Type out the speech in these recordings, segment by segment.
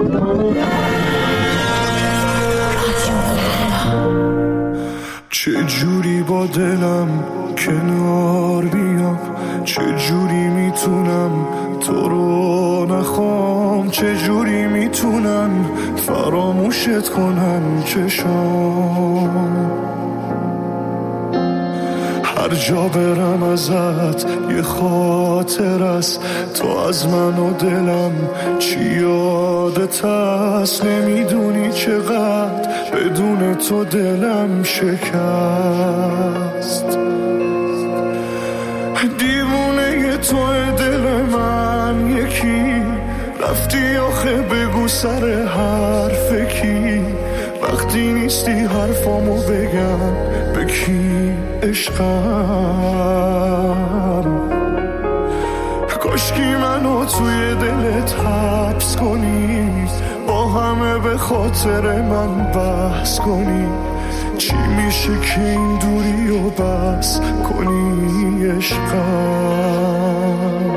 چه جوری با دلم کنار بیام، چه جوری میتونم تو رو نخوام، چه جوری میتونم فراموشت کنم چشام. هر جا برم ازت یه خاطر است، تو از من و دلم چی یادت هست. نمیدونی چقدر بدون تو دلم شکست. دیوونه توی دل من یکی، رفتی آخه بگو سر حرف کی. وقتی نیستی حرفامو بگم به کی عشقم. کاشکی منو توی دلت حبس کنی، با همه به خاطر من بحث کنی. چی میشه که این دوری و بس کنی عشقم.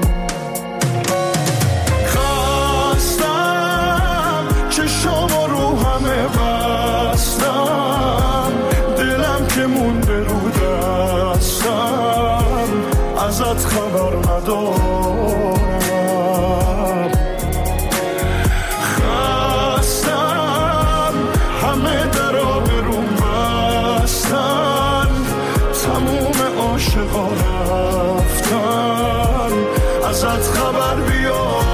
خستم چشامو رو همه بستم، دلم که مونده رو دستم، ازت خبر ندارم. خستم همه درا برون بستن، تموم عاشقا رفتن، ازت خبر بیارم.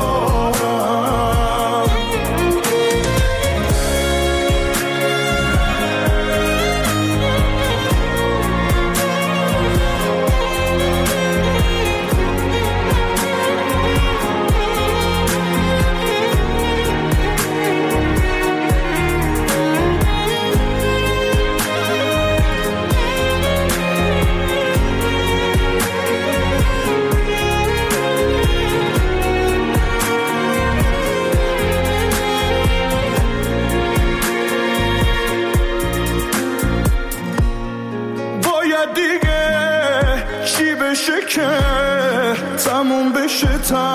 که تموم بشه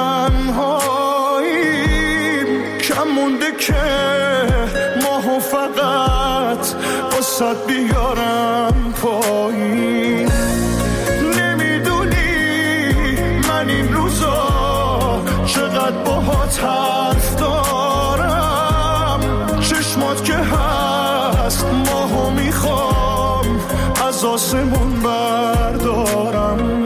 تنهاییم، کم مونده که ماهو فقط واسد بیارم پایین. نمیدونی من این روزا چقدر باهات حرف دارم، چشمات که هست ماهو میخوام از آسمون بردارم.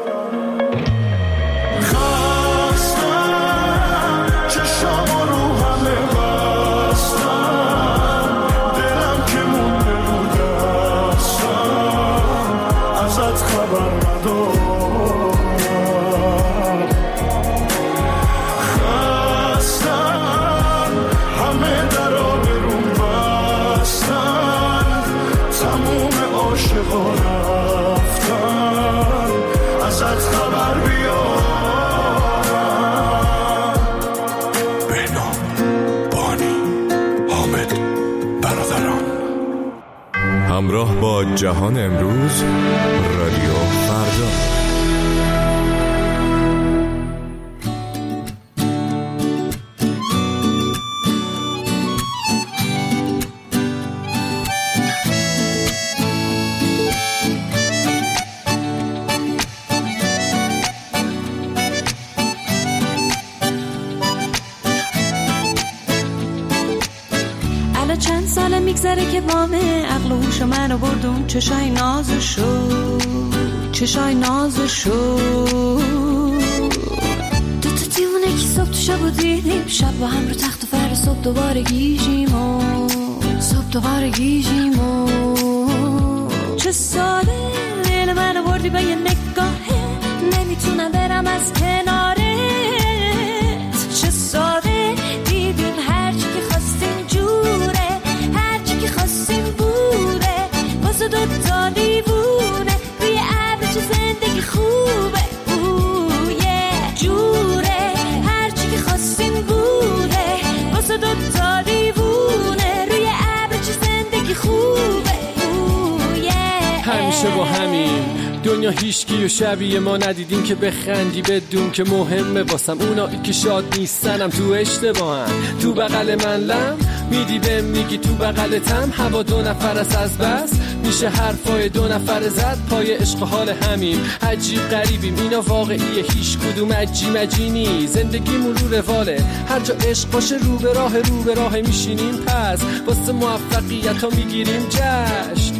همراه با جهان امروز، رادیو فردا. چند ساله میگذره که بامه عقل و هوش منو بردون چشای نازشو، چشای نازشو. دو تا دیونه که صبح تو شب و دیدیم، شب با هم رو تخت و فر، صبح دوباره گیجیم و صبح دوباره گیجیم و چه ساله دل منو بردی به یه نگاهه، نمیتونم برم از کنارت. چه ساده دیدیم هرچی که خواستیم جوره، هرچی که خواستیم بوده، واسه دوتا دیوونه روی ابر چه زندگی خوبه. جوره هرچی که خواستیم بوده، واسه دوتا دیوونه روی ابر چه زندگی خوبه. همیشه با همین دنیا هیچکی و شبیه ما ندیدیم که بخندی بدون که مهمه واسم. اونایی که شاد نیستنم تو اشتباهن. تو بغل من لم میدی بهم میگی تو بغلتم. هوا دو نفر از بس میشه حرفای دو نفر زد. پای عشق حال همیم عجیب غریبیم. اینا واقعیه هیچ کدوم عجی نی. زندگیمون رو رواله هر جا عشق باشه رو به راه میشینیم. پس واسه موفقیت ها میگیریم جشن.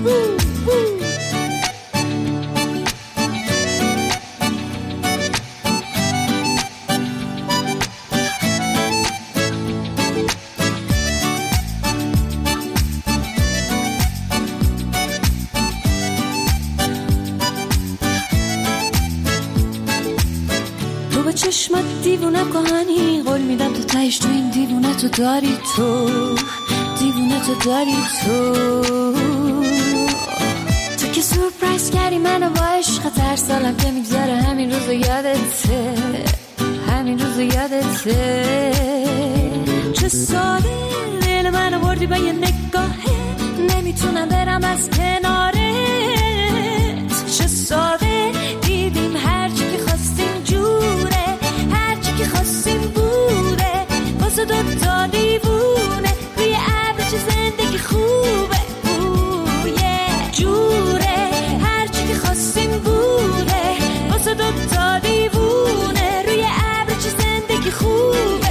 چشمت دیوونه کهانی قول میدم تو تهش تو این دیوونه تو داری تو که سورپرایز کردی منو با عشق. هر سالم که میگذره همین روزو یادته چه ساله دل منو بردی با یه نگاهه. نمیتونم برم از کنارت. چه ساده دیدیم هرچی که خواستیم جوره. هرچی که خواستیم بوده واسه دوتا دیوونه. روی ابر چه زندگی خوبه جوره. هرچی که خواستیم بوده واسه دوتا دیوونه. روی ابر چه زندگی خوبه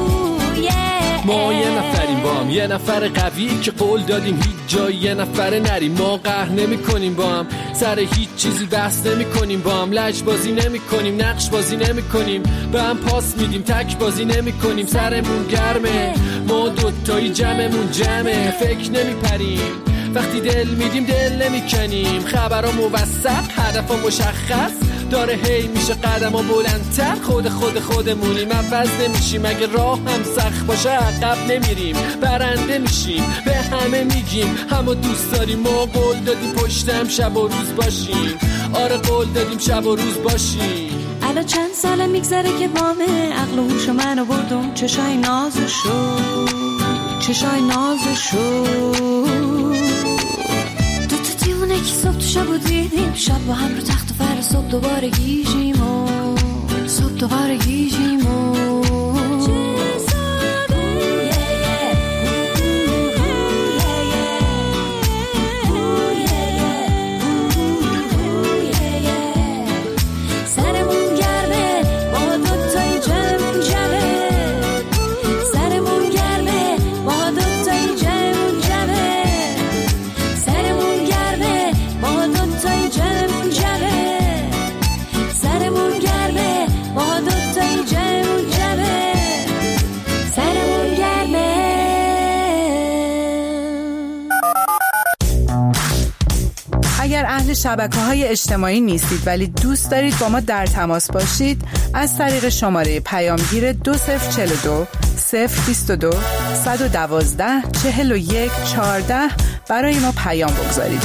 ما یه نفریم با هم، یه نفر قوی که قول دادیم هیچ جایی یه نفر نریم. ما قهر نمی کنیم با هم، سر هیچ چیزی بحث نمی کنیم با هم. لج بازی نمی کنیم، نقش بازی نمی کنیم، به هم پاس میدیم، تک بازی نمی کنیم. سرمون گرمه ما دوتایی جمعمون جمعه. فکر نمی پریم وقتی دل میدیم دل نمی کنیم. خبرها موثق هدفها مشخص داره هی میشه قدم ها بلندتر. خودمونیم عوض نمیشیم. اگه راه هم سخت باشه عقب نمیریم، برنده میشیم. به همه میگیم همو دوست داریم. ما قول دادیم پشتم شب و روز باشیم. آره قول دادیم شب و روز باشیم. الان چند ساله میگذره که بامه عقل و هوش منو بردم. چشای نازشو دوتا دیوونه که صبح تو شب و دیدیم. شب با هم رو تخت و فر صبح دوباره گیجیم و اهل شبکه‌های اجتماعی نیستید ولی دوست دارید با ما در تماس باشید، از طریق شماره پیامگیر 2042 022 112 41 14 برای ما پیام بگذارید.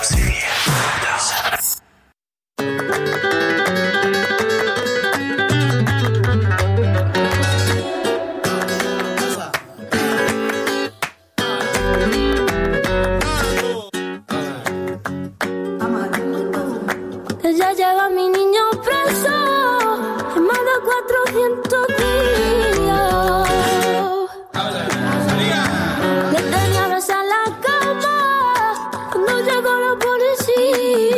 Ya llega mi niño preso, más de 400 días. Le tenía abrazado en la cama cuando llegó la policía.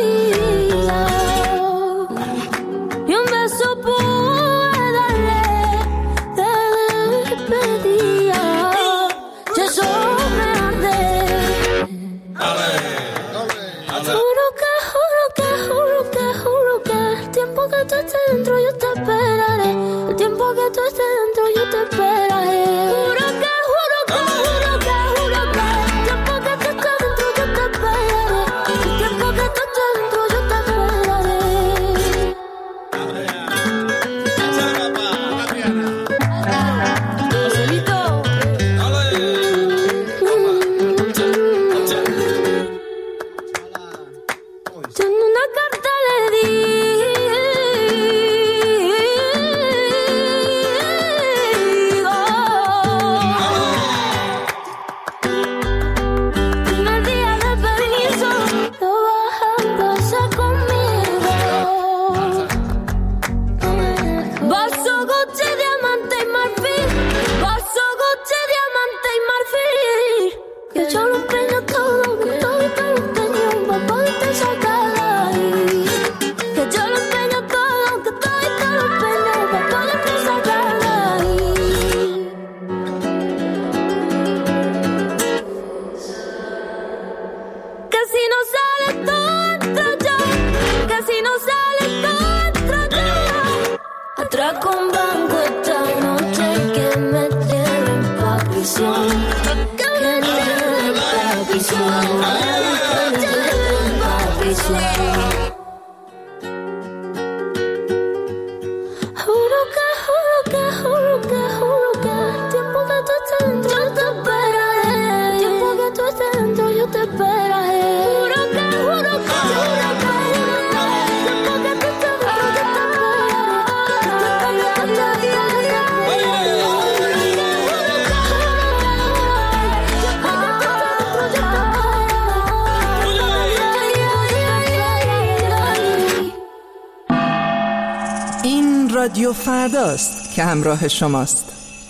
رادیو فرداست که همراه شماست.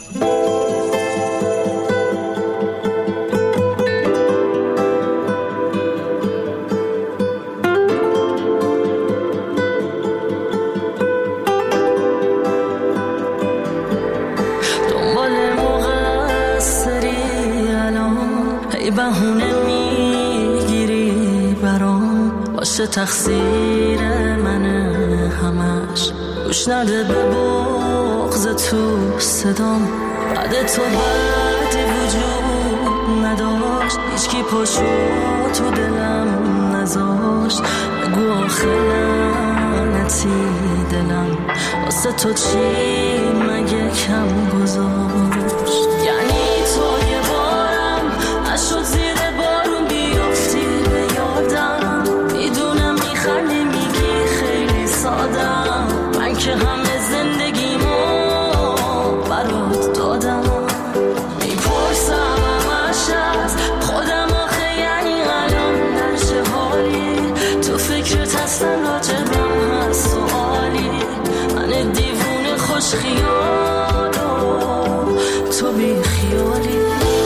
دنبال مقصری الان ای بهونه میگیری برام، باشه تقصیر منه همش، گوش نده به بغض تو صدام، بعد تو بعدی وجود نداشت، هیچکی پاشو تو دلم نذاشت، بگو آخه لعنتی دلم واسه تو چی مگه کم گذاشت؟ یعنی تو یه بارم نشد زیر بارون بیافتی به یادم، میدونم میخندی میگی خیلی سادم، من که همه زندگیمو برات دادم، میپرسم همش از خودم آخه یعنی الان در چه حالی، تو فکرت هستن راجبم هست سوالی، من دیوونه خوش خیال و تو بی خیالی.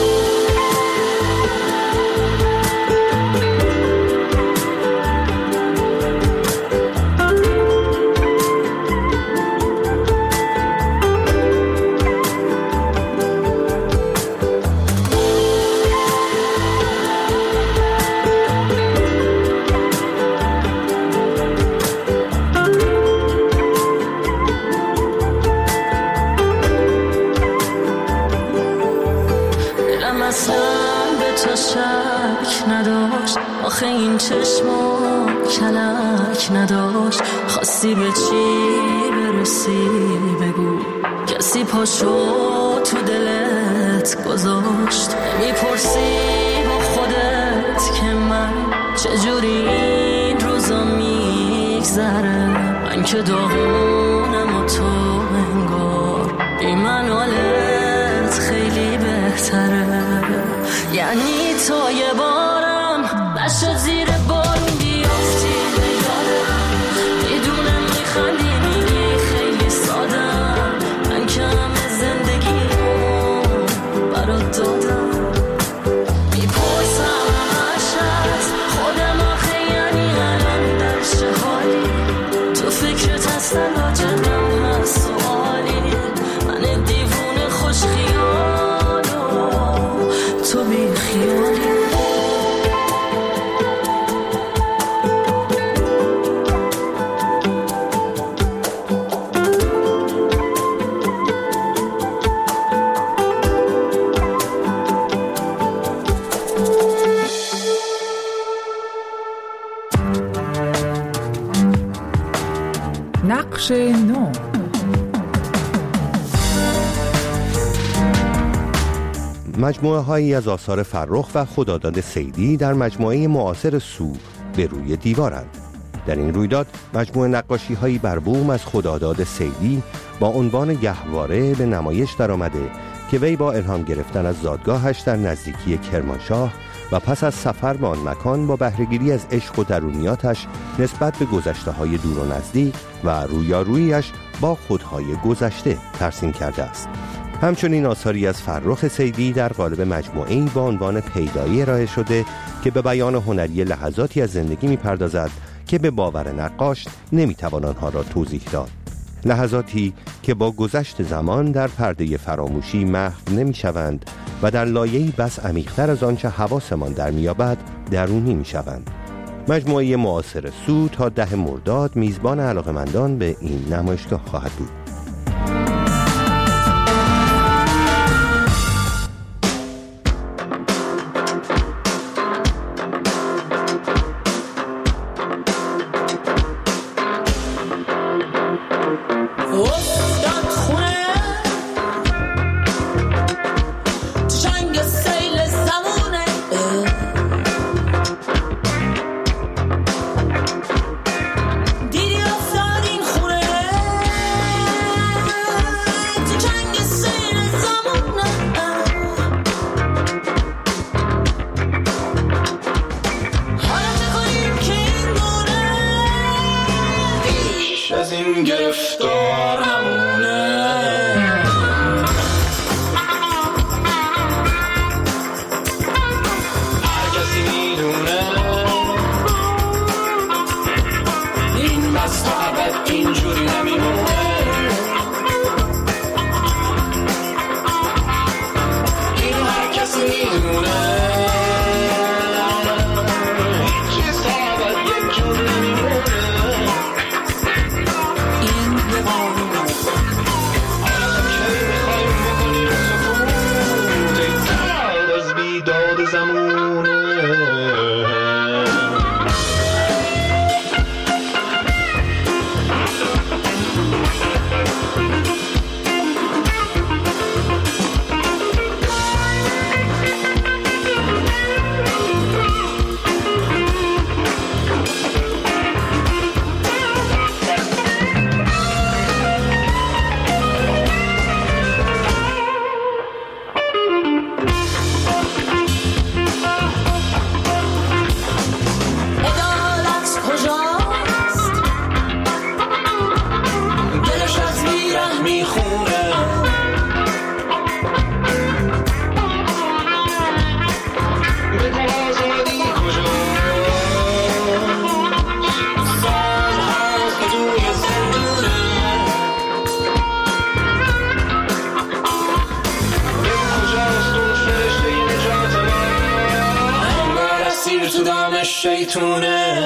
شک نداشت آخه این چشما کلک نداشت، خواستی به چی برسی بگو، کسی پاشو تو دلت گذاشت، میپرسی با خودت که من چجوری این روزا میگذره، من که داغونم و تو انگار بی من حالت خیلی بهتره، یعنی تو یه بارم نشد زیر بارون بیافتی به یادم، میدونم میخندی میگی خیلی سادم، من که همه زندگیمو برات دادم، میپرسم همش از خودم آخه یعنی الان در چه حالی، تو فکرت هستن راجبم هست سوالی، من دیوونه خوش خیال و تو بی خیالی. نقش نو. مجموعه هایی از آثار فرخ و خداداد صیدی در مجموعه معاصر سو به روی دیوارند. در این رویداد مجموعه نقاشی هایی بر بوم از خداداد صیدی با عنوان گهواره به نمایش در آمده که وی با الهام گرفتن از زادگاهش در نزدیکی کرمانشاه و پس از سفر به آن مکان با بهره‌گیری از عشق و درونیاتش نسبت به گذشته‌های دور و نزدیک و رویارویی‌اش با خودهای گذشته ترسیم کرده است. همچنین آثاری از فرخ صیدی در قالب مجموعه‌ای با عنوان پیدایی ارائه شده که به بیان هنری لحظاتی از زندگی می‌پردازد که به باور نقاش نمی‌توان آنها را توضیح داد. لحظاتی که با گذشت زمان در پرده فراموشی محو نمی‌شوند و در لایه‌ای بس عمیق‌تر از آنچه حواسمان در می‌یابد درونی می‌شوند. مجموعه معاصر سو تا 10 مرداد میزبان علاقه‌مندان به این نمایشگاه خواهد بود. اسیر تو دام شیطونه.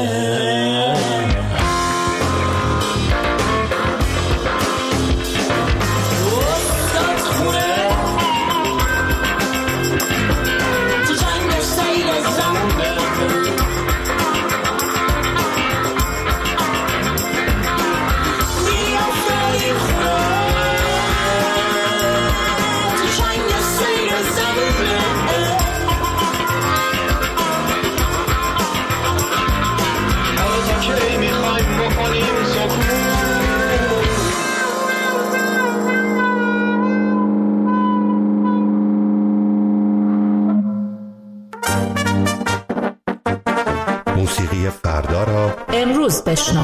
موسیقی فردا را امروز بشنو.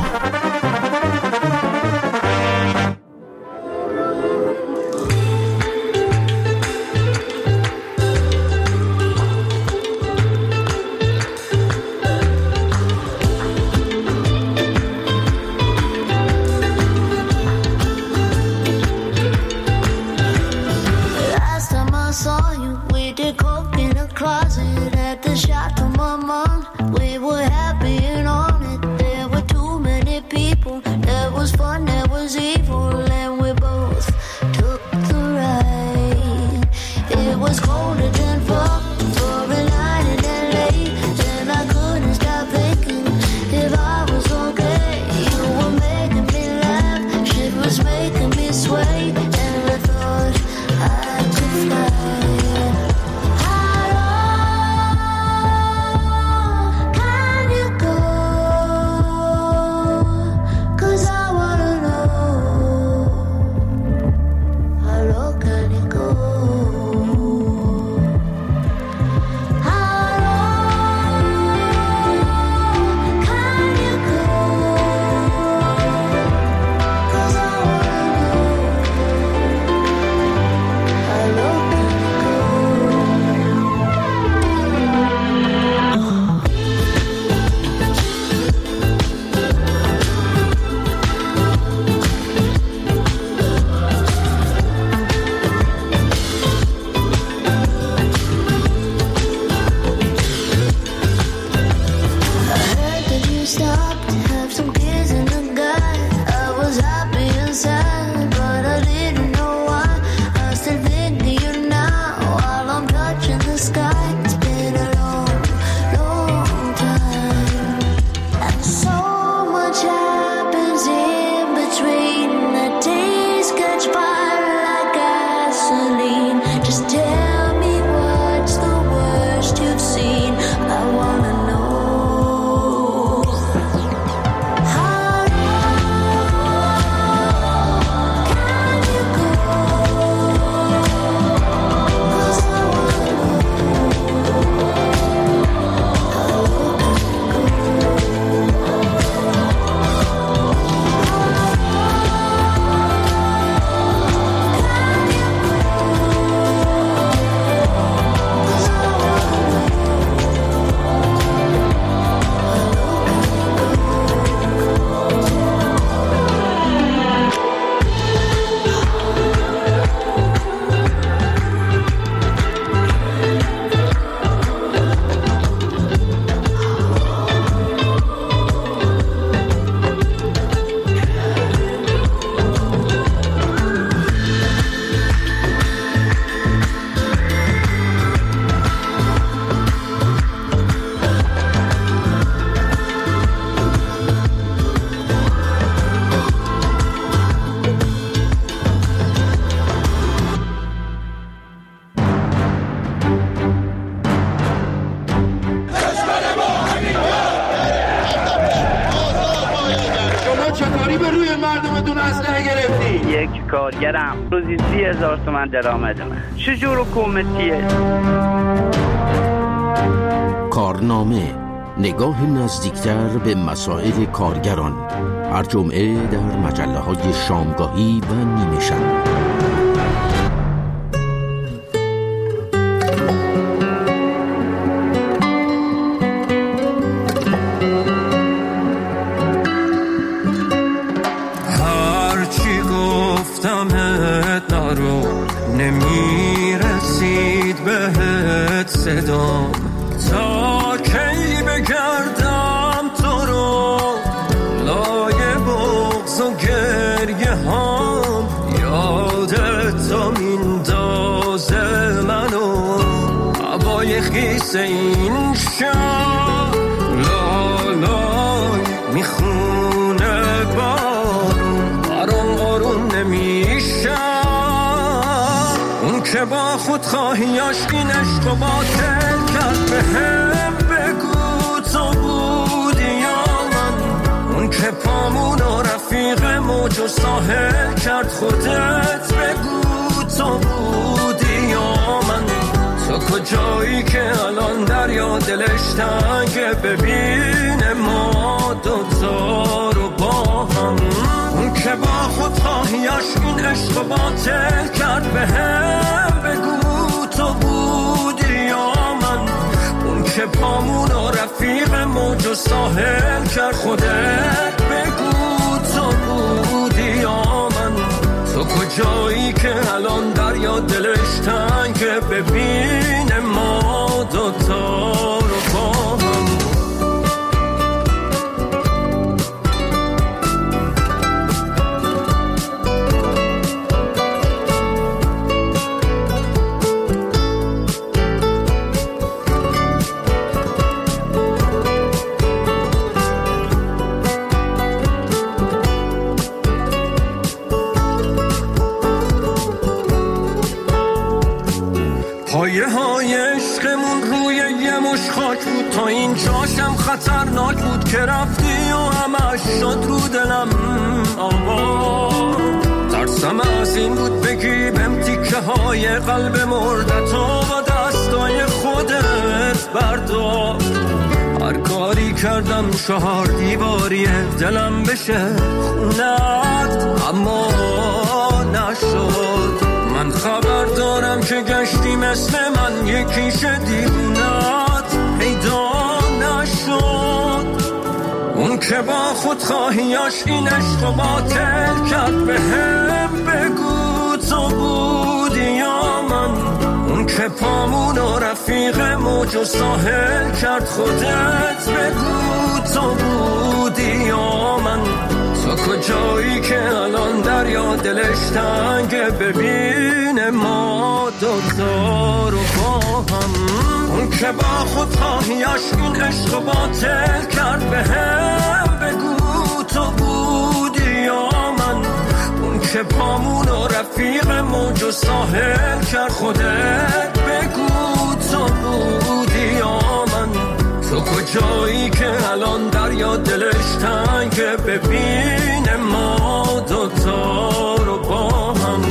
کارگرم روزی 30,000 تومان درآمدمه. چجور حکومتیه؟ کارنامه، نگاه نزدیکتر به مسائل کارگران، هر جمعه در مجله‌های شامگاهی و نیمه شب. نمیرسید بهت صدام تا های خیس این شب لالای میخونه بارون آروم نمیشه. اون که با خود خواهیاش این عشق و باطل کرد به هم بگو تو بودی یا من. اون که پامون و رفیق موج و ساحل کرد خودت بگو تو بودی یا من. تو کجایی که الان دریا دلش تنگه ببینه ما دوتا رو با هم. اون که با خود خواهیاش این عشق و باطل کرد به هم بگو تو بودی یا من. اون که پامون و رفیق موج و ساحل کرد خودت بگو تو بودی یا من. تو کجایی که الان دریا دلش تنگه ببینه ما دوتا رو با هم. پایه های عشقمون روی یه مش خاک بود تا اینجاشم خطرناک بود که رفتی و همش شد رو دلم آوا. ترسم از این بود بگی بهم تیکه های قلب مردتو با دستای خودت بردار. هر کاری کردم 4 دیواری دلم بشه خونت اما نشد. من خبر دارم که گشتی مثل من یکیش دیوونت پیدا نشد. اون که با خود خواهیاش این عشق و باطل کرد به هم بگو تو بودی یا من. اون که پامون و رفیق موج و ساحل کرد خودت بگو تو بودی یا من. تو کجایی که الان دریا دلش تنگه ببینه ما دوتا رو با هم. اون که با خود خواهیاش این عشق و باطل کرد به هم بگو تو بودی یا من. اون که پامون و رفیق موج و ساحل کرد خودت بگو تو بودی یا من. تو کجایی که الان دریا دلش تنگه ببینه ما دوتا رو با هم.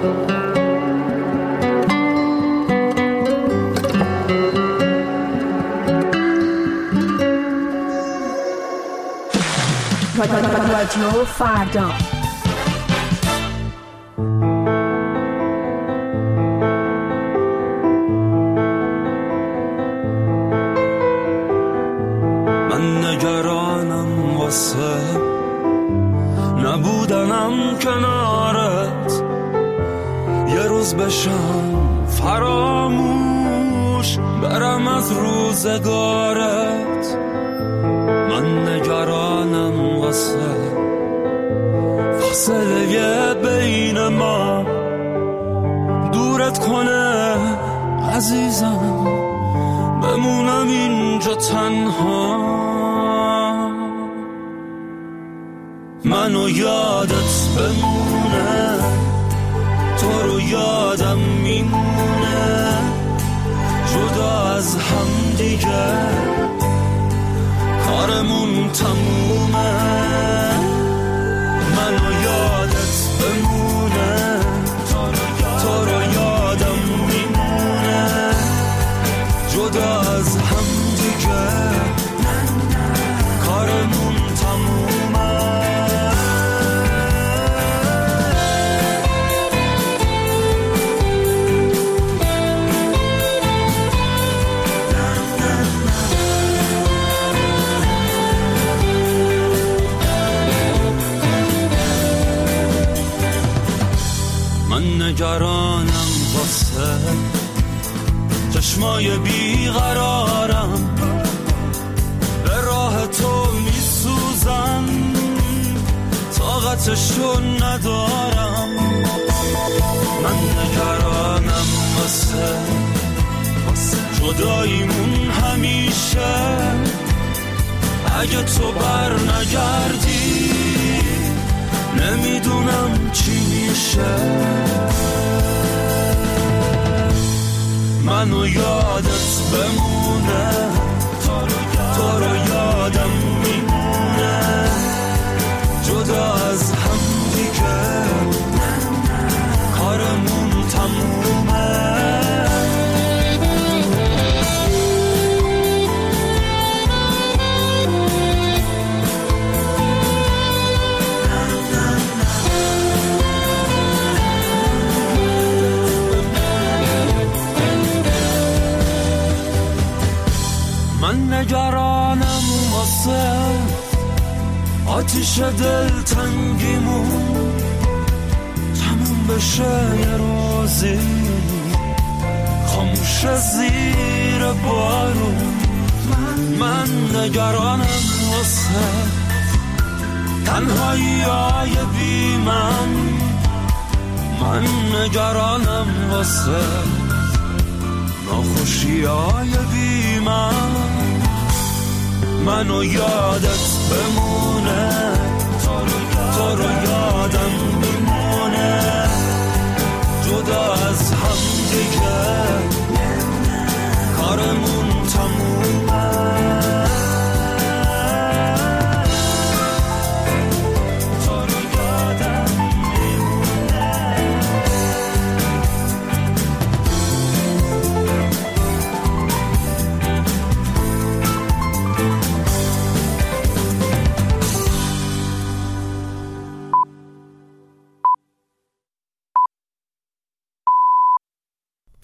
رادیو فردا نبودنم کنارت یه روز بشم فراموش برم از روزگارت. من نگرانم واسه فاصله بین ما دورت کنه عزیزم بمونم اینجا تنها. منو یادت بمونه تو رو یادم میمونه جدا از هم دیگه کارمون تمومه. منو یادت بمونه تو رو یادم میمونه جدا از هم دیگه کارمون تمومه. نگرانم واسه چشمای بیقرارم به راه تو میسوزم طاقتشو ندارم. من نگرانم واسه جداییمون همیشه. اگه تو بر نگردی نمیدونم چی میشه. منو یادت بمونه، تو رو یادم میمونه، جدا از هم دیگه کارمون تمومه. من نگرانم واسه آتیش دلتنگیمون تموم بشه یه روزی، خاموش زیر بارون. من نگرانم واسه تنهایی های بی من نگرانم واسه ناخوشی های بی منو یادت بمونه، تو رو یادم میمونه، جدا از هم